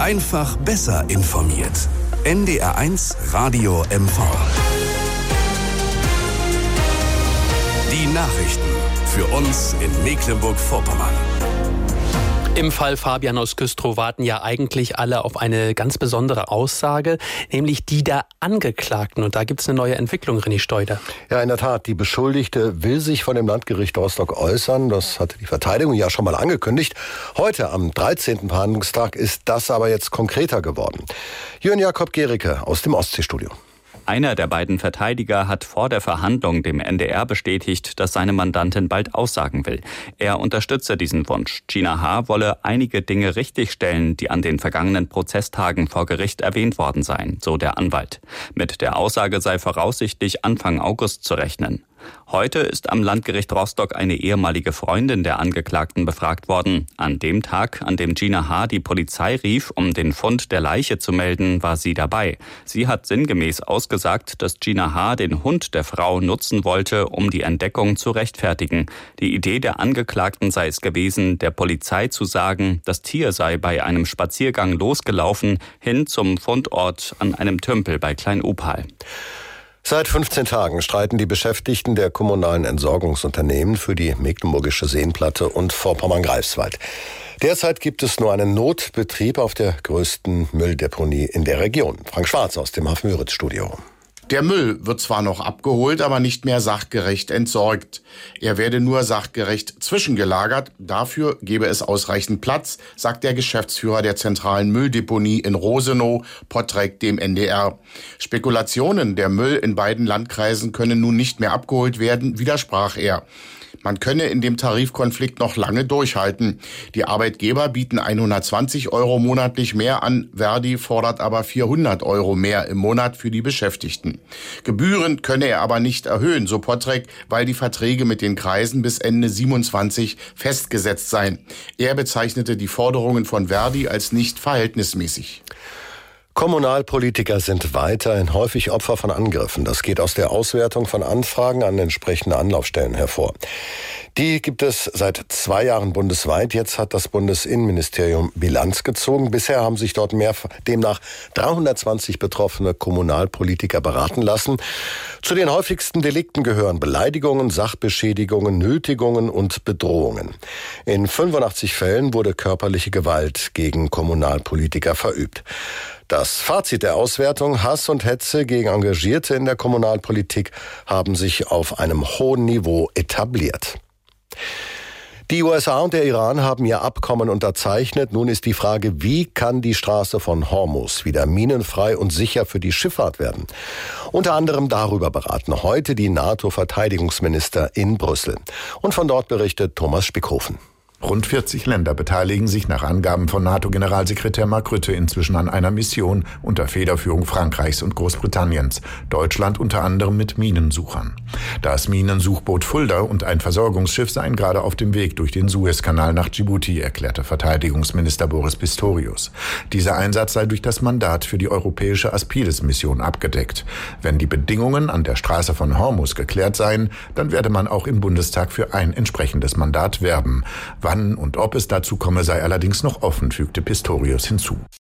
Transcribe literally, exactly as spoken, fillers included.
Einfach besser informiert. N D R eins Radio M V. Die Nachrichten für uns in Mecklenburg-Vorpommern. Im Fall Fabian aus Güstrow warten ja eigentlich alle auf eine ganz besondere Aussage, nämlich die der Angeklagten. Und da gibt es eine neue Entwicklung, René Steuder. Ja, in der Tat. Die Beschuldigte will sich von dem Landgericht Rostock äußern. Das hatte die Verteidigung ja schon mal angekündigt. Heute, am dreizehnten Verhandlungstag, ist das aber jetzt konkreter geworden. Jörn Jakob Gericke aus dem Ostseestudio. Einer der beiden Verteidiger hat vor der Verhandlung dem N D R bestätigt, dass seine Mandantin bald aussagen will. Er unterstütze diesen Wunsch. Gina H. wolle einige Dinge richtigstellen, die an den vergangenen Prozesstagen vor Gericht erwähnt worden seien, so der Anwalt. Mit der Aussage sei voraussichtlich Anfang August zu rechnen. Heute ist am Landgericht Rostock eine ehemalige Freundin der Angeklagten befragt worden. An dem Tag, an dem Gina H. die Polizei rief, um den Fund der Leiche zu melden, war sie dabei. Sie hat sinngemäß ausgesagt, dass Gina H. den Hund der Frau nutzen wollte, um die Entdeckung zu rechtfertigen. Die Idee der Angeklagten sei es gewesen, der Polizei zu sagen, das Tier sei bei einem Spaziergang losgelaufen, hin zum Fundort an einem Tümpel bei Klein-Opal. Seit fünfzehn Tagen streiten die Beschäftigten der kommunalen Entsorgungsunternehmen für die Mecklenburgische Seenplatte und Vorpommern-Greifswald. Derzeit gibt es nur einen Notbetrieb auf der größten Mülldeponie in der Region. Frank Schwarz aus dem Hafenmüritz-Studio. Der Müll wird zwar noch abgeholt, aber nicht mehr sachgerecht entsorgt. Er werde nur sachgerecht zwischengelagert. Dafür gebe es ausreichend Platz, sagt der Geschäftsführer der zentralen Mülldeponie in Rosenow, Pottrek, dem N D R. Spekulationen, der Müll in beiden Landkreisen könne nun nicht mehr abgeholt werden, widersprach er. Man könne in dem Tarifkonflikt noch lange durchhalten. Die Arbeitgeber bieten hundertzwanzig Euro monatlich mehr an, Verdi fordert aber vierhundert Euro mehr im Monat für die Beschäftigten. Gebühren könne er aber nicht erhöhen, so Pottrek, weil die Verträge mit den Kreisen bis Ende siebenundzwanzig festgesetzt seien. Er bezeichnete die Forderungen von Verdi als nicht verhältnismäßig. Kommunalpolitiker sind weiterhin häufig Opfer von Angriffen. Das geht aus der Auswertung von Anfragen an entsprechende Anlaufstellen hervor. Die gibt es seit zwei Jahren bundesweit. Jetzt hat das Bundesinnenministerium Bilanz gezogen. Bisher haben sich dort mehr, demnach dreihundertzwanzig betroffene Kommunalpolitiker beraten lassen. Zu den häufigsten Delikten gehören Beleidigungen, Sachbeschädigungen, Nötigungen und Bedrohungen. In fünfundachtzig Fällen wurde körperliche Gewalt gegen Kommunalpolitiker verübt. Das Fazit der Auswertung: Hass und Hetze gegen Engagierte in der Kommunalpolitik haben sich auf einem hohen Niveau etabliert. Die U S A und der Iran haben ihr Abkommen unterzeichnet. Nun ist die Frage, wie kann die Straße von Hormuz wieder minenfrei und sicher für die Schifffahrt werden? Unter anderem darüber beraten heute die NATO-Verteidigungsminister in Brüssel. Und von dort berichtet Thomas Spickhofen. Rund vierzig Länder beteiligen sich nach Angaben von NATO-Generalsekretär Mark Rutte inzwischen an einer Mission unter Federführung Frankreichs und Großbritanniens. Deutschland unter anderem mit Minensuchern. Das Minensuchboot Fulda und ein Versorgungsschiff seien gerade auf dem Weg durch den Suezkanal nach Djibouti, erklärte Verteidigungsminister Boris Pistorius. Dieser Einsatz sei durch das Mandat für die europäische Aspides-Mission abgedeckt. Wenn die Bedingungen an der Straße von Hormuz geklärt seien, dann werde man auch im Bundestag für ein entsprechendes Mandat werben. Wann und ob es dazu komme, sei allerdings noch offen, fügte Pistorius hinzu.